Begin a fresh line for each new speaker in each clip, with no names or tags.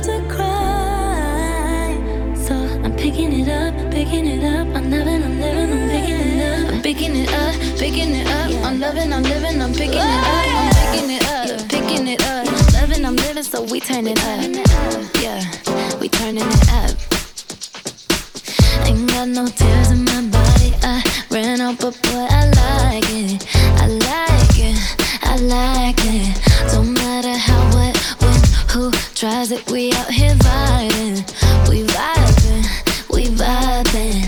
to cry. So I'm picking it up, picking it up. I'm loving, I'm living, I'm picking it up. I'm picking it up, picking it up. I'm loving, I'm living, I'm picking it up. I'm picking it up, picking it up. Loving, I'm living, so we turn it up. Yeah, we turning it up. Ain't got no tears in my body. I ran out, but boy, I like it. I like it, I like it. Don't matter how, what, when, who tries it. We out here vibing. We vibing, we vibing.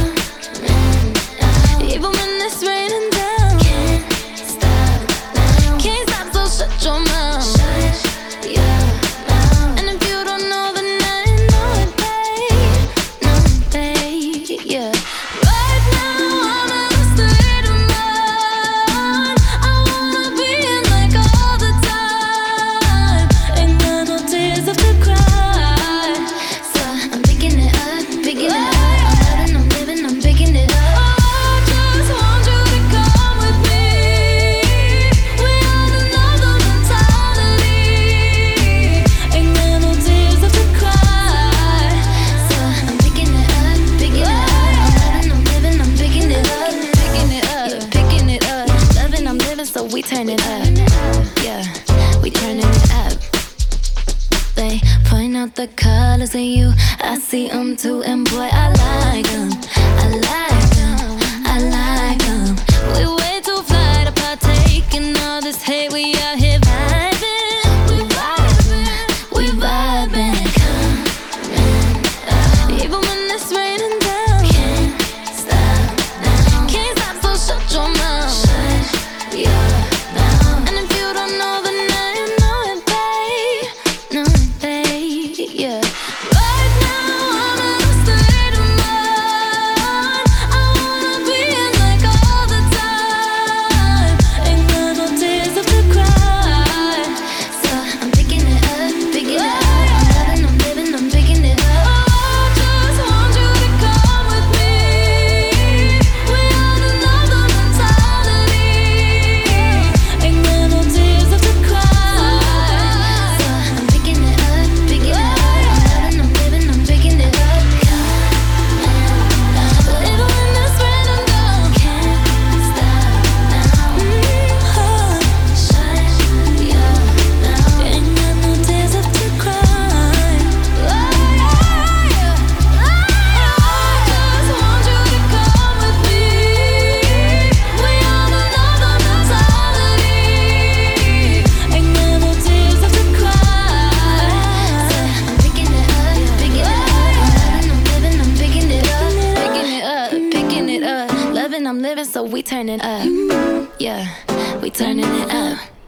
Even when it's raining down, can't stop now. Can't stop, so shut your mouth. Shut your mouth. And if you don't know, then I know it, babe. No, babe, yeah. Right now, I'm in a state of mind. I wanna be in like all the time. Ain't got no tears left to cry. So I'm picking it up, picking it up. I'm loving, I'm living, I'm picking it up. So we turn it up, yeah, we turning it up. They point out the colors in you, I see them too, and boy, I like them, I like them, I like them. We way too fly to partake in all this hate, we out here vibing, we vibing, we vibing. Even when it's raining down, can't stop now. Can't stop, so shut your mouth. Yeah. And if you don't know, then I know it, babe. Know it, babe. Yeah. Right now, I'm in a state of mind. I wanna be in like all the time. Ain't got no tears left to cry. So I'm picking it up, picking it up. I'm loving, I'm living, I'm picking it up. Oh, I just want you to come with me. We are another mentality. Ain't got no tears left to cry. So I'm picking it up, picking it up. I'm loving, I'm living, I'm picking it up. Even when it's raining down, can't stop now. Shut your mouth. Ain't got no tears left to cry. I just want you to come with me. We on another mentality. Ain't got no tears left to cry. So I'm picking it up, picking it up. I'm loving, I'm living, I'm picking it up. Picking it up, picking it up. Loving, I'm living, so we turn it up. Yeah, we turning it up.